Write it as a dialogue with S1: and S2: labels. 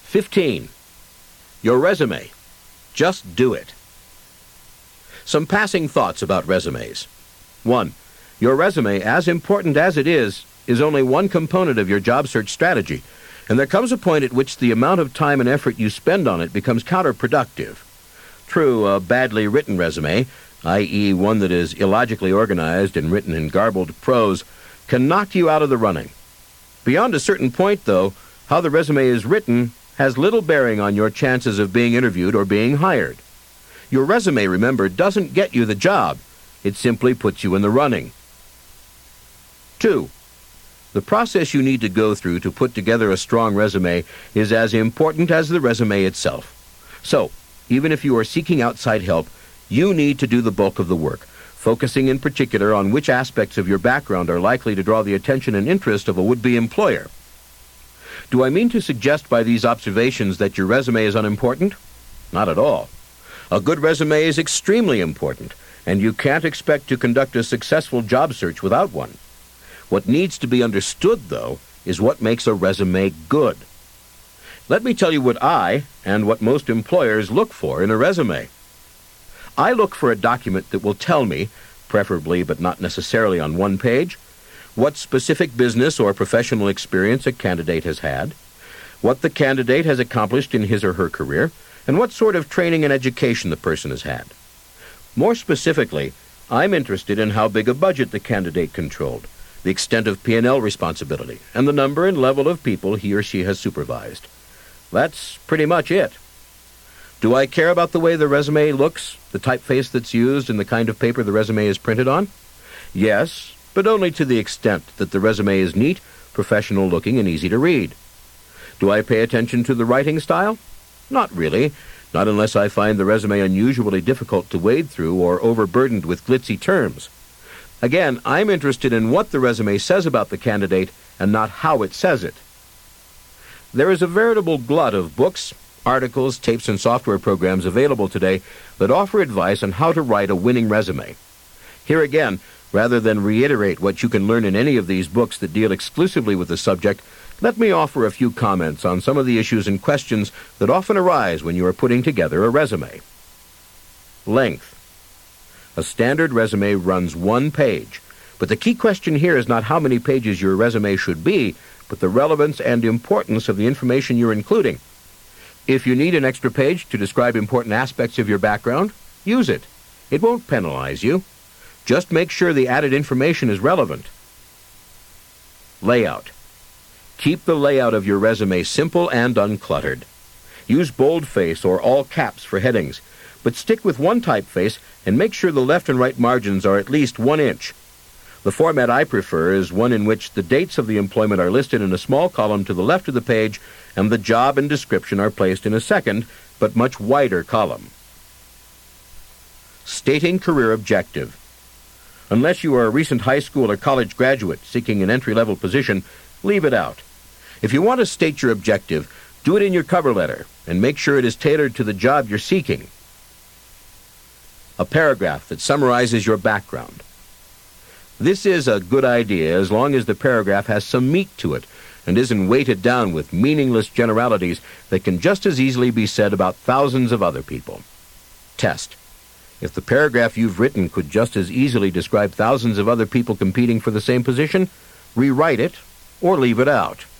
S1: 15. Your resume. Just do it. Some passing thoughts about resumes. 1. Your resume, as important as it is only one component of your job search strategy, and there comes a point at which the amount of time and effort you spend on it becomes counterproductive. True, a badly written resume, i.e. one that is illogically organized and written in garbled prose, can knock you out of the running. Beyond a certain point, though, how the resume is written has little bearing on your chances of being interviewed or being hired. Your resume, remember, doesn't get you the job. It simply puts you in the running. 2. The process you need to go through to put together a strong resume is as important as the resume itself. So, even if you are seeking outside help, you need to do the bulk of the work, focusing in particular on which aspects of your background are likely to draw the attention and interest of a would-be employer. Do I mean to suggest by these observations that your resume is unimportant? Not at all. A good resume is extremely important, and you can't expect to conduct a successful job search without one. What needs to be understood, though, is what makes a resume good. Let me tell you what I, and what most employers, look for in a resume. I look for a document that will tell me, preferably but not necessarily on one page, what specific business or professional experience a candidate has had, what the candidate has accomplished in his or her career, and what sort of training and education the person has had. More specifically, I'm interested in how big a budget the candidate controlled, the extent of P&L responsibility, and the number and level of people he or she has supervised. That's pretty much it. Do I care about the way the resume looks, the typeface that's used, and the kind of paper the resume is printed on? Yes, but only to the extent that the resume is neat, professional-looking, and easy to read. Do I pay attention to the writing style? Not really, not unless I find the resume unusually difficult to wade through or overburdened with glitzy terms. Again, I'm interested in what the resume says about the candidate and not how it says it. There is a veritable glut of books, articles, tapes, and software programs available today that offer advice on how to write a winning resume. Here again, rather than reiterate what you can learn in any of these books that deal exclusively with the subject, let me offer a few comments on some of the issues and questions that often arise when you are putting together a resume. Length. A standard resume runs one page, but the key question here is not how many pages your resume should be, but the relevance and importance of the information you're including. If you need an extra page to describe important aspects of your background, use it. It won't penalize you. Just make sure the added information is relevant. Layout. Keep the layout of your resume simple and uncluttered. Use boldface or all caps for headings, but stick with one typeface and make sure the left and right margins are at least 1 inch. The format I prefer is one in which the dates of the employment are listed in a small column to the left of the page and the job and description are placed in a second, but much wider column. Stating career objective. Unless you are a recent high school or college graduate seeking an entry-level position, leave it out. If you want to state your objective, do it in your cover letter and make sure it is tailored to the job you're seeking. A paragraph that summarizes your background. This is a good idea as long as the paragraph has some meat to it and isn't weighted down with meaningless generalities that can just as easily be said about thousands of other people. Test. If the paragraph you've written could just as easily describe thousands of other people competing for the same position, rewrite it or leave it out.